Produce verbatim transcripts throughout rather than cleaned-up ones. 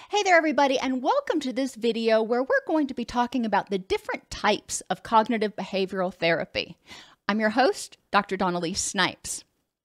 Hey there, everybody, and welcome to this video where we're going to be talking about the different types of cognitive behavioral therapy. I'm your host, Doctor Dawn-Elise Snipes.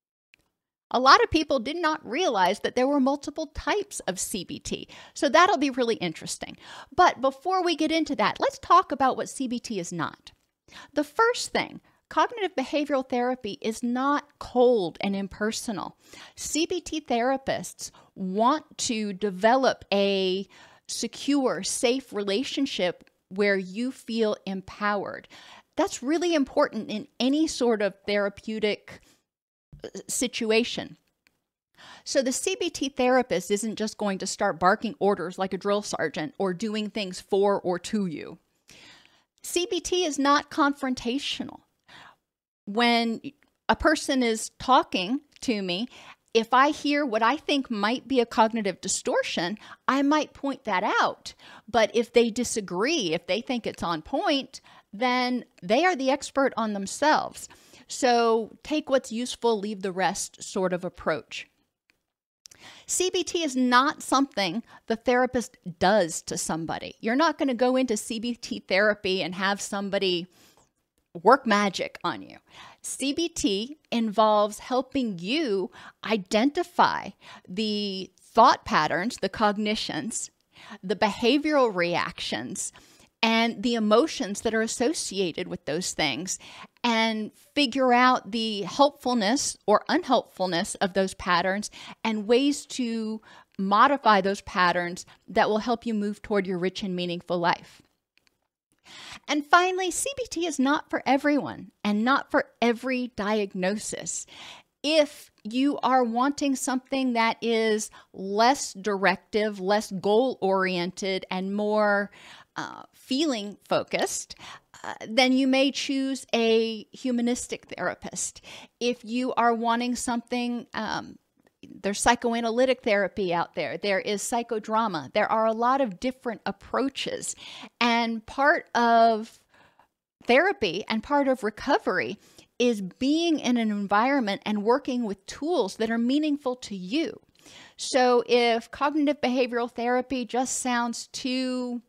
A lot of people did not realize that there were multiple types of C B T, so that'll be really interesting. But before we get into that, let's talk about what C B T is not. The first thing, cognitive behavioral therapy is not cold and impersonal. C B T therapists want to develop a secure, safe relationship where you feel empowered. That's really important in any sort of therapeutic situation. So the C B T therapist isn't just going to start barking orders like a drill sergeant or doing things for or to you. C B T is not confrontational. When a person is talking to me, if I hear what I think might be a cognitive distortion, I might point that out. But if they disagree, if they think it's on point, then they are the expert on themselves. So take what's useful, leave the rest sort of approach. C B T is not something the therapist does to somebody. You're not going to go into C B T therapy and have somebody work magic on you. C B T involves helping you identify the thought patterns, the cognitions, the behavioral reactions, and the emotions that are associated with those things, and figure out the helpfulness or unhelpfulness of those patterns and ways to modify those patterns that will help you move toward your rich and meaningful life. And finally, C B T is not for everyone and not for every diagnosis. If you are wanting something that is less directive, less goal-oriented, and more uh, feeling-focused, uh, then you may choose a humanistic therapist. If you are wanting something um, There's psychoanalytic therapy out there. There is psychodrama. There are a lot of different approaches. And part of therapy and part of recovery is being in an environment and working with tools that are meaningful to you. So if cognitive behavioral therapy just sounds too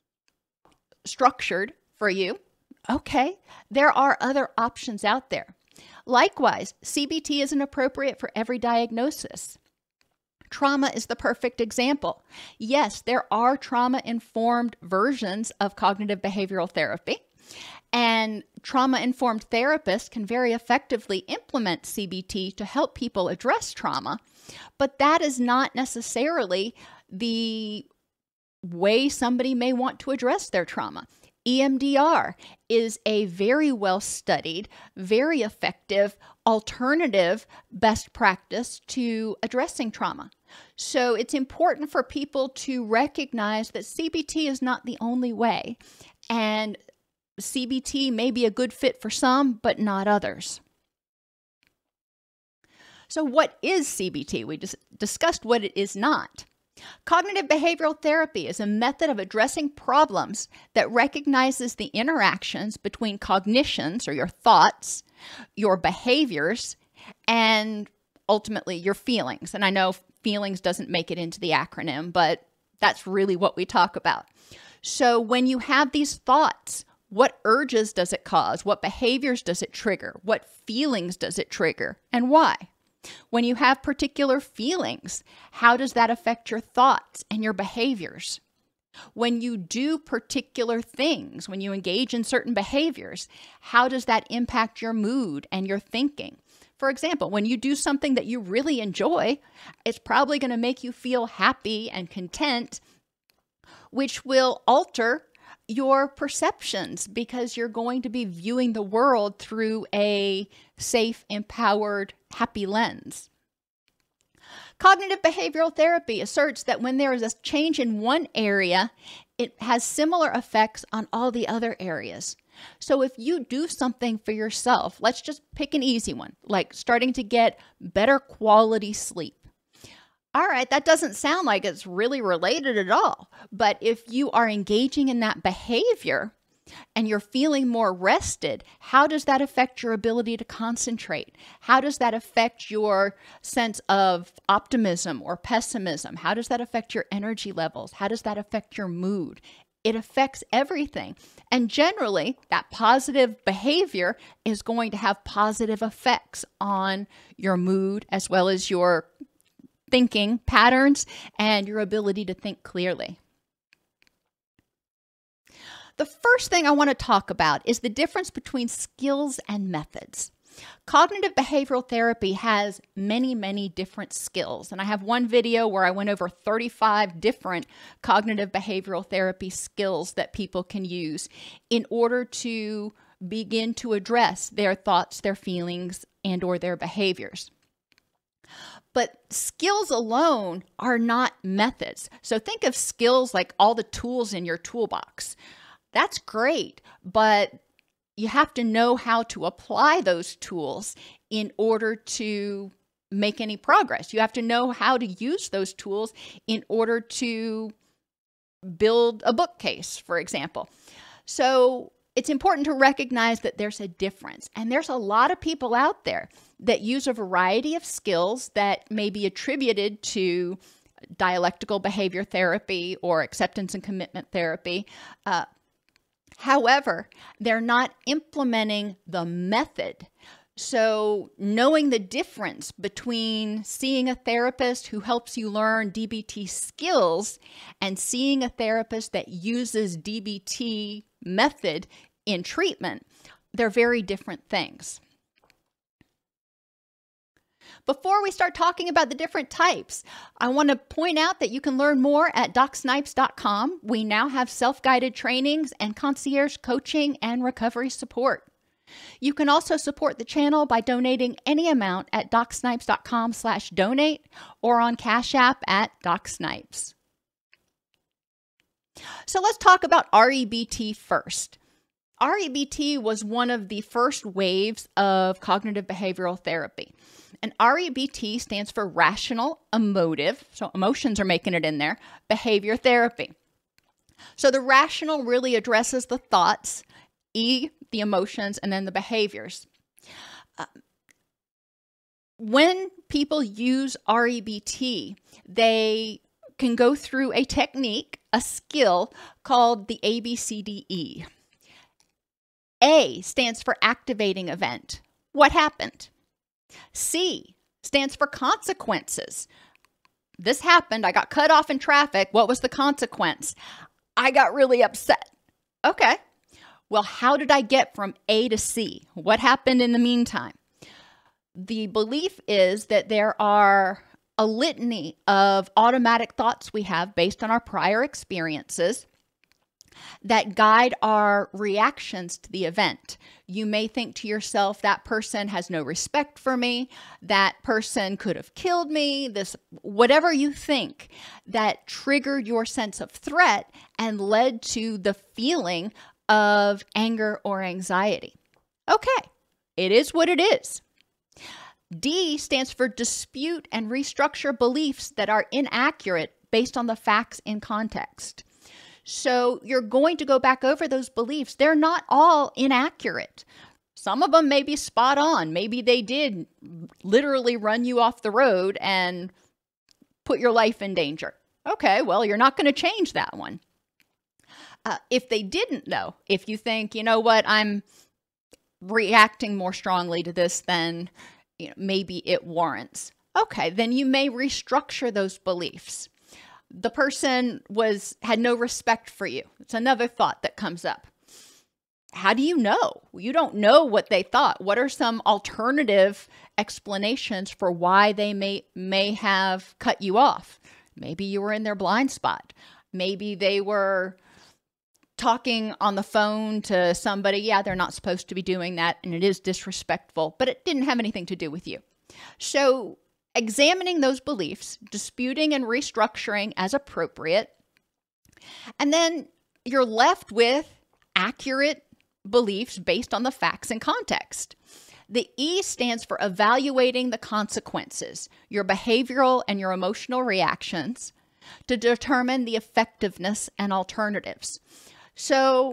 structured for you, okay, there are other options out there. Likewise, C B T isn't appropriate for every diagnosis. Trauma is the perfect example. Yes, there are trauma-informed versions of cognitive behavioral therapy, and trauma-informed therapists can very effectively implement C B T to help people address trauma, but that is not necessarily the way somebody may want to address their trauma. E M D R is a very well-studied, very effective alternative best practice to addressing trauma. So it's important for people to recognize that C B T is not the only way, and C B T may be a good fit for some, but not others. So what is C B T? We just discussed what it is not. Cognitive behavioral therapy is a method of addressing problems that recognizes the interactions between cognitions, or your thoughts, your behaviors, and ultimately your feelings. And I know feelings doesn't make it into the acronym, but that's really what we talk about. So when you have these thoughts, what urges does it cause? What behaviors does it trigger? What feelings does it trigger? And why? When you have particular feelings, how does that affect your thoughts and your behaviors? When you do particular things, when you engage in certain behaviors, how does that impact your mood and your thinking? For example, when you do something that you really enjoy, it's probably going to make you feel happy and content, which will alter your perceptions because you're going to be viewing the world through a safe, empowered, happy lens. Cognitive behavioral therapy asserts that when there is a change in one area, it has similar effects on all the other areas. So if you do something for yourself, let's just pick an easy one, like starting to get better quality sleep. All right, that doesn't sound like it's really related at all. But if you are engaging in that behavior, and you're feeling more rested, how does that affect your ability to concentrate? How does that affect your sense of optimism or pessimism? How does that affect your energy levels? How does that affect your mood? It affects everything. And generally, that positive behavior is going to have positive effects on your mood as well as your thinking patterns and your ability to think clearly. The first thing I want to talk about is the difference between skills and methods. Cognitive behavioral therapy has many, many different skills. And I have one video where I went over thirty-five different cognitive behavioral therapy skills that people can use in order to begin to address their thoughts, their feelings, and or their behaviors. But skills alone are not methods. So think of skills like all the tools in your toolbox. That's great, but you have to know how to apply those tools in order to make any progress. You have to know how to use those tools in order to build a bookcase, for example. So it's important to recognize that there's a difference. And there's a lot of people out there that use a variety of skills that may be attributed to dialectical behavior therapy or acceptance and commitment therapy. Uh, However, they're not implementing the method. So knowing the difference between seeing a therapist who helps you learn D B T skills and seeing a therapist that uses D B T method in treatment, they're very different things. Before we start talking about the different types, I want to point out that you can learn more at doc snipes dot com. We now have self-guided trainings and concierge coaching and recovery support. You can also support the channel by donating any amount at doc snipes dot com slash donate or on Cash App at DocSnipes. So let's talk about R E B T first. R E B T was one of the first waves of cognitive behavioral therapy. And R E B T stands for rational emotive, so emotions are making it in there, behavior therapy. So the rational really addresses the thoughts, E, the emotions, and then the behaviors. Uh, when people use R E B T, they can go through a technique, a skill called the A B C D E. A stands for activating event. What happened? C stands for consequences. This happened. I got cut off in traffic. What was the consequence? I got really upset. Okay. Well, how did I get from A to C? What happened in the meantime? The belief is that there are a litany of automatic thoughts we have based on our prior experiences that guide our reactions to the event. You may think to yourself, that person has no respect for me, that person could have killed me, this, whatever you think that triggered your sense of threat and led to the feeling of anger or anxiety. Okay, it is what it is. D stands for dispute and restructure beliefs that are inaccurate based on the facts in context. So you're going to go back over those beliefs. They're not all inaccurate. Some of them may be spot on. Maybe they did literally run you off the road and put your life in danger. Okay, well, you're not going to change that one. Uh, if they didn't, though, if you think, you know what, I'm reacting more strongly to this than you know, maybe it warrants. Okay, then you may restructure those beliefs. The person was had no respect for you. It's another thought that comes up. How do you know? You don't know what they thought. What are some alternative explanations for why they may may have cut you off? Maybe you were in their blind spot. Maybe they were talking on the phone to somebody. Yeah, they're not supposed to be doing that, and it is disrespectful, but it didn't have anything to do with you. So examining those beliefs, disputing and restructuring as appropriate, and then you're left with accurate beliefs based on the facts and context. The E stands for evaluating the consequences, your behavioral and your emotional reactions, to determine the effectiveness and alternatives. So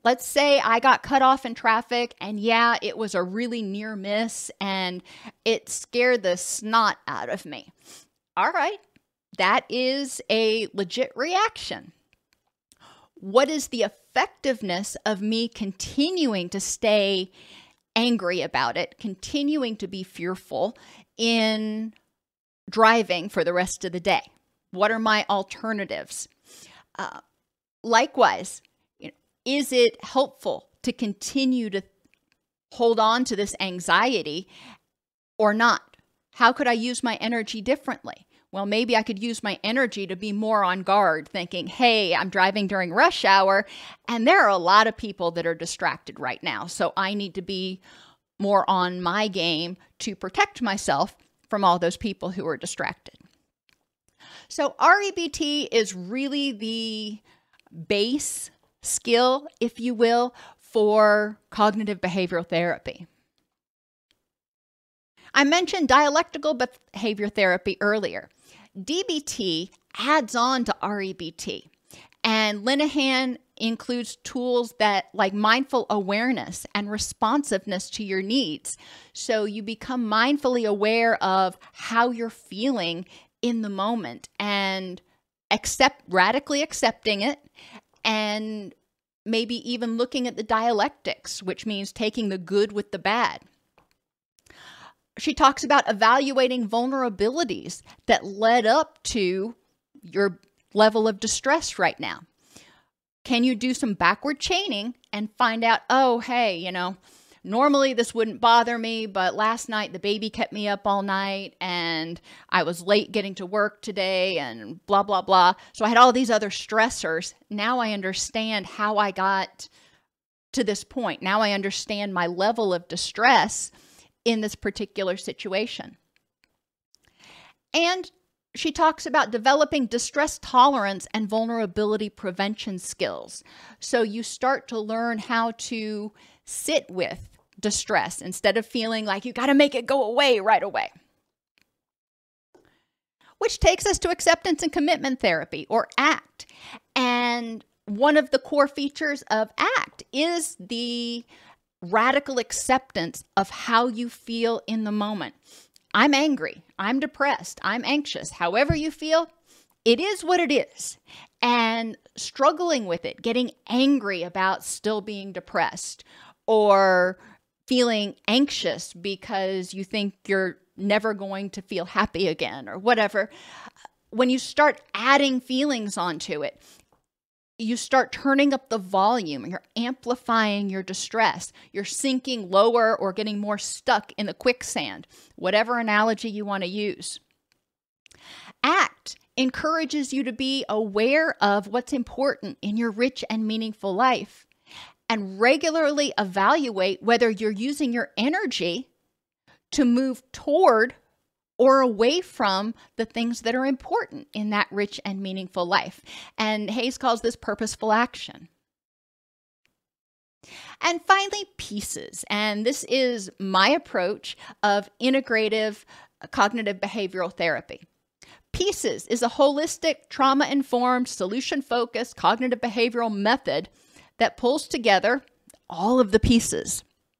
let's say I got cut off in traffic, and yeah, it was a really near miss and it scared the snot out of me. All right, that is a legit reaction. What is the effectiveness of me continuing to stay angry about it, continuing to be fearful in driving for the rest of the day? What are my alternatives? Uh, likewise, you know, is it helpful to continue to hold on to this anxiety or not? How could I use my energy differently? Well, maybe I could use my energy to be more on guard, thinking, hey, I'm driving during rush hour, and there are a lot of people that are distracted right now, so I need to be more on my game to protect myself from all those people who are distracted. So R E B T is really the base skill, if you will, for cognitive behavioral therapy. I mentioned dialectical behavior therapy earlier. D B T adds on to R E B T, and Linehan includes tools that like mindful awareness and responsiveness to your needs. So you become mindfully aware of how you're feeling in the moment and accept radically accepting it, and maybe even looking at the dialectics, which means taking the good with the bad. She talks about evaluating vulnerabilities that led up to your level of distress right now. Can you do some backward chaining and find out, oh, hey, you know, normally this wouldn't bother me, but last night the baby kept me up all night and I was late getting to work today and blah, blah, blah. So I had all these other stressors. Now I understand how I got to this point. Now I understand my level of distress in this particular situation. And she talks about developing distress tolerance and vulnerability prevention skills. So you start to learn how to sit with distress instead of feeling like you got to make it go away right away. Which takes us to acceptance and commitment therapy, or ACT. And one of the core features of ACT is the radical acceptance of how you feel in the moment. I'm angry, I'm depressed, I'm anxious. However you feel, it is what it is. And struggling with it, getting angry about still being depressed, or feeling anxious because you think you're never going to feel happy again, or whatever. When you start adding feelings onto it, you start turning up the volume, you're amplifying your distress, you're sinking lower or getting more stuck in the quicksand, whatever analogy you want to use. ACT encourages you to be aware of what's important in your rich and meaningful life, and regularly evaluate whether you're using your energy to move toward or away from the things that are important in that rich and meaningful life. And Hayes calls this purposeful action. And finally, PIECES. And this is my approach of integrative cognitive behavioral therapy. PIECES is a holistic, trauma-informed, solution-focused cognitive behavioral method that pulls together all of the pieces.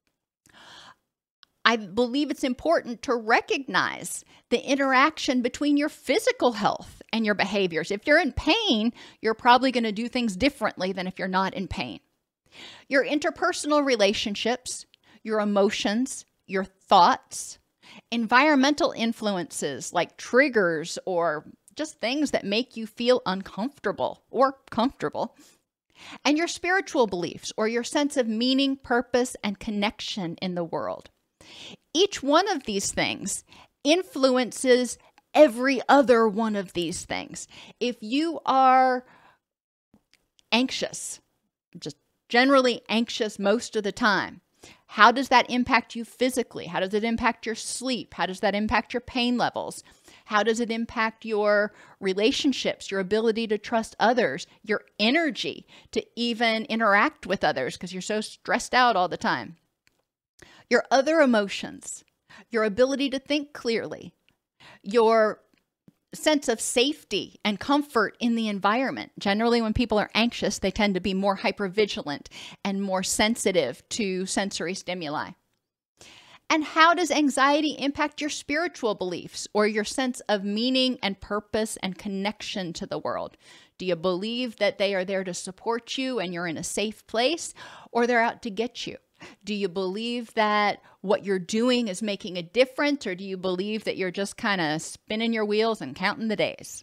I believe it's important to recognize the interaction between your physical health and your behaviors. If you're in pain, you're probably going to do things differently than if you're not in pain. Your interpersonal relationships, your emotions, your thoughts, environmental influences like triggers or just things that make you feel uncomfortable or comfortable, and your spiritual beliefs or your sense of meaning, purpose, and connection in the world. Each one of these things influences every other one of these things. If you are anxious, just generally anxious most of the time, how does that impact you physically? How does it impact your sleep? How does that impact your pain levels? How does it impact your relationships, your ability to trust others, your energy to even interact with others because you're so stressed out all the time? Your other emotions, your ability to think clearly, your sense of safety and comfort in the environment. Generally, when people are anxious, they tend to be more hypervigilant and more sensitive to sensory stimuli. And how does anxiety impact your spiritual beliefs or your sense of meaning and purpose and connection to the world? Do you believe that they are there to support you and you're in a safe place, or they're out to get you? Do you believe that what you're doing is making a difference, or do you believe that you're just kind of spinning your wheels and counting the days?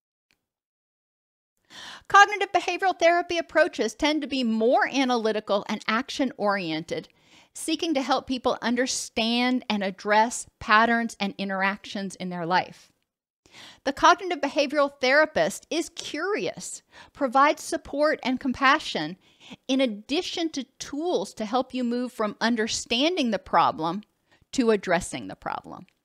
Cognitive behavioral therapy approaches tend to be more analytical and action-oriented, seeking to help people understand and address patterns and interactions in their life. The cognitive behavioral therapist is curious, provides support and compassion, in addition to tools to help you move from understanding the problem to addressing the problem.